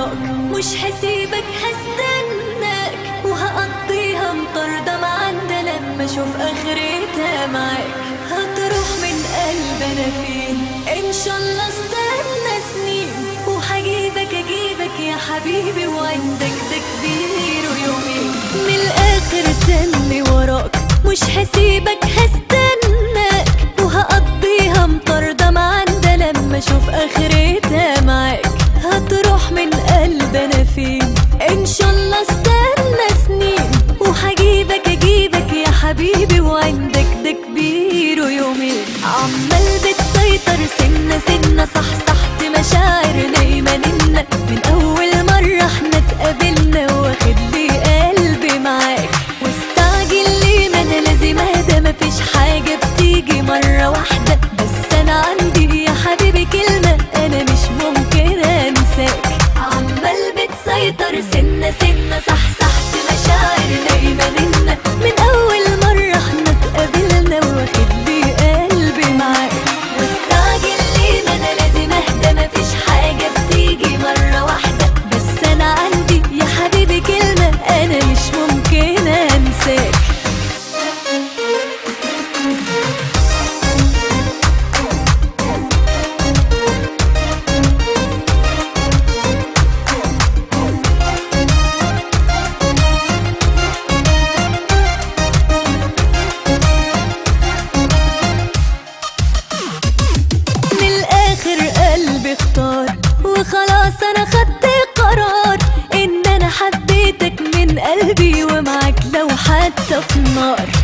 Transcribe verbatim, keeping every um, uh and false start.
وراك، مش هسيبك هستناك، وهقضيها مطاردة معاندة لما اشوف اخرتها معاك. هتروح من قلب انا فين ان شاء الله استنى سنين، وهجيبك اجيبك يا حبيبي وعندك ده كبير ويومين. من الاخر تاني وراك، مش هسيبك هستناك، وهقضيها مطاردة معاندة لما اشوف اخرتها معاك. هتروح من قلب انا فين ان شاء الله استنى سنين، وهجيبك اجيبك يا حبيبي وعندك ده كبير ويومين. عمال بتسيطر سنة سنة، صحصحت مشاعر نايمة ننا، من اول مرة احنا اتقابلنا واخد لي قلبي معاك. واستعجل ليه ما انا لازم اهدى، مفيش حاجة بتيجي مرة واحدة، بس انا عندي يا حبيبي كلمة انا مش ممكن انساك. عمال بتسيطر سنة سنة، صحصحت مشاعر نايمة ننا، من اول مرة احنا اتقابلنا واخد لي قلبي معاك. واستعجل ليه ما انا لازم اهدى، مفيش حاجة بتيجي مرة واحدة، بس انا عندي يا حبيبي كلمة انا مش ممكن انساك. وخلاص انا خدت قرار ان انا حبيتك من قلبي، ومعاك لو حتى في النار.